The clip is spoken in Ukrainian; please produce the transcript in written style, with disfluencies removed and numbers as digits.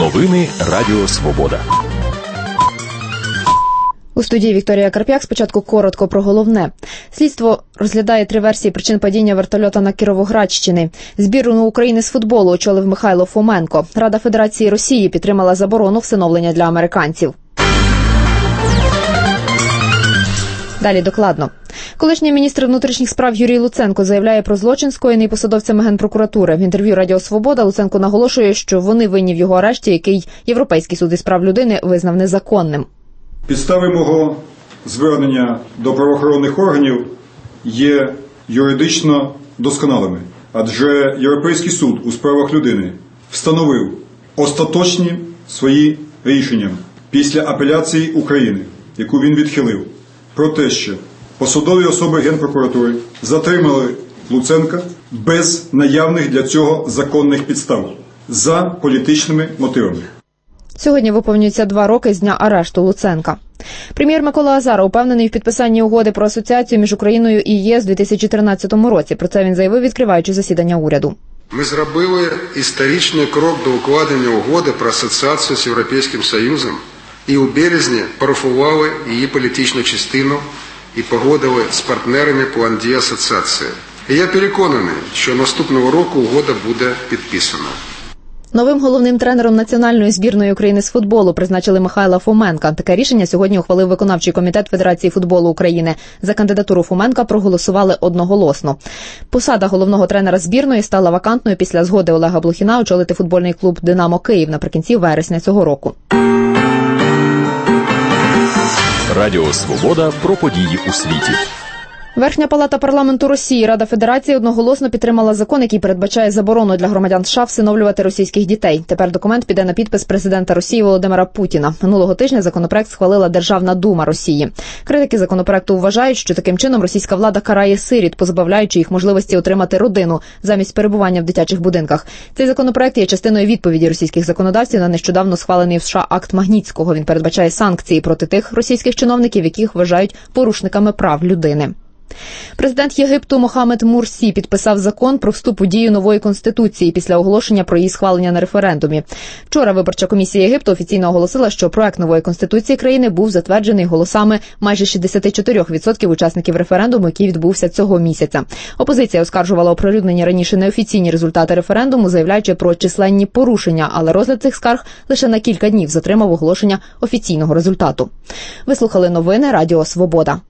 Новини Радіо Свобода. У студії Вікторія Карп'як. Спочатку коротко про головне. Слідство розглядає 3 версії причин падіння вертольота на Кіровоградщині. Збірну України з футболу очолив Михайло Фоменко. Рада Федерації Росії підтримала заборону всиновлення для американців. Далі докладно. Колишній міністр внутрішніх справ Юрій Луценко заявляє про злочин, скоєний посадовцями Генпрокуратури. В інтерв'ю Радіо Свобода Луценко наголошує, що вони винні в його арешті, який Європейський суд із прав людини визнав незаконним. Підстави мого звернення до правоохоронних органів є юридично досконалими, адже Європейський суд у справах людини встановив остаточні свої рішення після апеляції України, яку він відхилив, про те, що посадові особи Генпрокуратури затримали Луценка без наявних для цього законних підстав за політичними мотивами. Сьогодні виповнюється 2 роки з дня арешту Луценка. Прем'єр Микола Азаров упевнений в підписанні угоди про асоціацію між Україною і ЄС у 2013 році. Про це він заявив, відкриваючи засідання уряду. Ми зробили історичний крок до укладення угоди про асоціацію з Європейським Союзом і у березні парафували її політичну частину і погодили з партнерами план дій асоціації. І я переконаний, що наступного року угода буде підписана. Новим головним тренером національної збірної України з футболу призначили Михайла Фоменка. Таке рішення сьогодні ухвалив виконавчий комітет Федерації футболу України. За кандидатуру Фоменка проголосували одноголосно. Посада головного тренера збірної стала вакантною після згоди Олега Блохіна очолити футбольний клуб «Динамо Київ» наприкінці вересня цього року. Радіо Свобода про події у світі. Верхня палата парламенту Росії, Рада Федерації одноголосно підтримала закон, який передбачає заборону для громадян США всиновлювати російських дітей. Тепер документ піде на підпис президента Росії Володимира Путіна. Минулого тижня законопроект схвалила Державна дума Росії. Критики законопроекту вважають, що таким чином російська влада карає сиріт, позбавляючи їх можливості отримати родину замість перебування в дитячих будинках. Цей законопроект є частиною відповіді російських законодавців на нещодавно схвалений в США акт Магнітського. Він передбачає санкції проти тих російських чиновників, яких вважають порушниками прав людини. Президент Єгипту Мохаммед Мурсі підписав закон про вступ у дію нової конституції після оголошення про її схвалення на референдумі. Вчора виборча комісія Єгипту офіційно оголосила, що проект нової конституції країни був затверджений голосами майже 64% учасників референдуму, який відбувся цього місяця. Опозиція оскаржувала оприлюднені раніше неофіційні результати референдуму, заявляючи про численні порушення, але розгляд цих скарг лише на кілька днів затримав оголошення офіційного результату. Ви слухали новини Радіо Свобода.